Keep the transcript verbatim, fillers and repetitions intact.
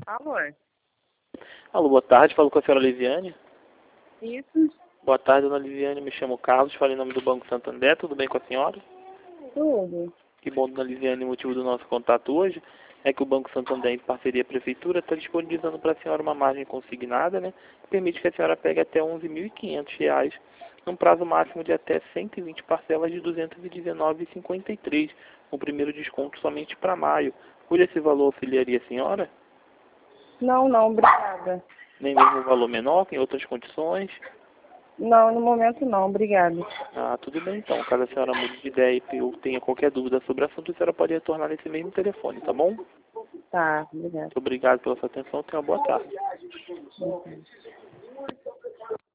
Alô? Alô, boa tarde. Falo com a senhora Liviane. Isso? Boa tarde, dona Liviane. Me chamo Carlos. Falo em nome do Banco Santander. Tudo bem com a senhora? Tudo. Que bom, dona Liviane. O motivo do nosso contato hoje é que o Banco Santander, em parceria com a Prefeitura, está disponibilizando para a senhora uma margem consignada, né? Que permite que a senhora pegue até onze mil e quinhentos reais, num prazo máximo de até cento e vinte parcelas de duzentos e dezenove reais e cinquenta e três centavos, com o primeiro desconto somente para maio. Hoje esse valor auxiliaria a senhora? Não, não, obrigada. Nem mesmo um valor menor, que em outras condições? Não, no momento não, obrigada. Ah, tudo bem então. Caso a senhora mude de ideia e ou tenha qualquer dúvida sobre o assunto, a senhora pode retornar nesse mesmo telefone, tá bom? Tá, obrigada. Muito obrigado pela sua atenção. Tenha uma boa tarde. Uhum.